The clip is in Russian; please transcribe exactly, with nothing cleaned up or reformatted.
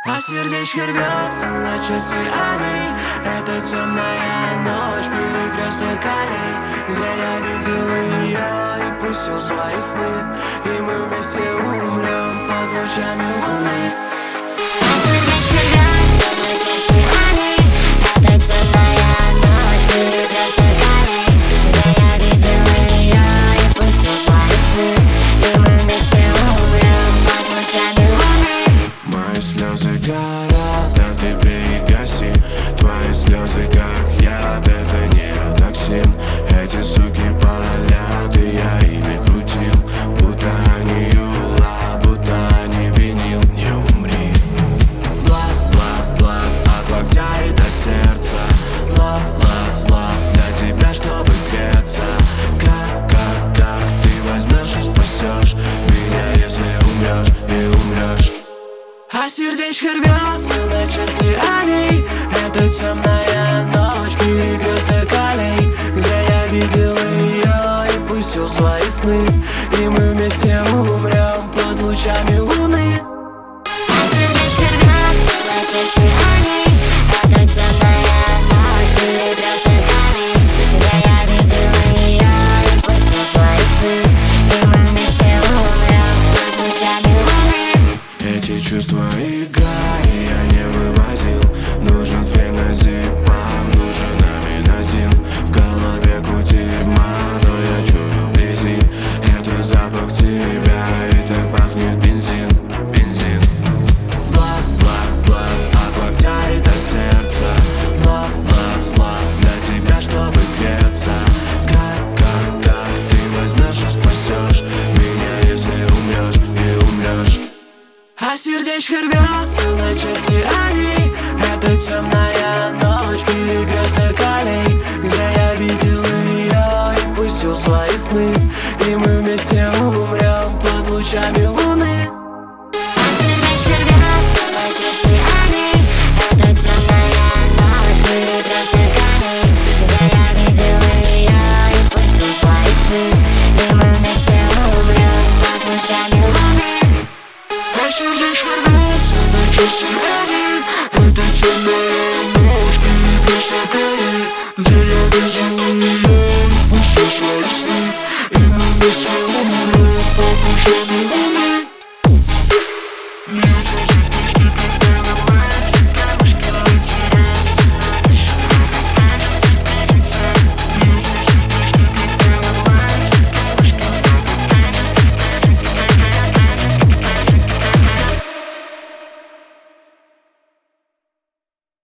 А сердечко рвется на часы аллей. Это темная ночь, перекресток аллей, где я видел ее и пустил свои сны. И мы вместе умрем под лучами луны. А сердечко рвется на часы аллей. Это темная ночь, перекресток аллей, где я видел ее и пустил свои сны. И мы вместе умрем под лучами луны. Мои слезы горят, а ты бей и гаси. Твои слезы как яд, это нейротоксин. Эти суки палят, и я ими крутил, будто они юла, будто они винил. Не умри. Блад, блад, блад, от локтя и до сердца. Love, love, love, для тебя, чтобы греться. Как, как, как ты возьмешь и спасешь меня, если умрешь и умрешь. А сердечко рвется на часы аллей. Это темная ночь, перекресток аллей, где я видел ее и пустил свои сны. И мы вместе умрем под лучами луны. А сердечко рвется на часы аллей. Это темная ночь, перекресток аллей, где я видел ее и пустил свои сны. И мы вместе умрем под лучами луны. Эти чувства игра, и я не вывозил. Нужен феназепам, нужен аминозин. В голове кутерьма, но я чую вблизи. Это запах тебя, и так пахнет бензин, бензин. Блад, блад, блад, от локтя и до сердца. Love, love, love, для тебя, чтобы греться. Как, как, как ты возьмешь и спасешь меня, если умрешь и умрешь. А сердечко рвется на часы аллей. Это темная ночь, перекресток аллей, где я видел ее и пустил свои сны. И мы вместе умрем под лучами луны. А сердечко рвется на часы аллей. Это темная ночь, перекресток аллей, где я видел ее и пустил свои сны. И мы вместе умрем под лучами луны. А сердечко рвется на часы аллей. Это темная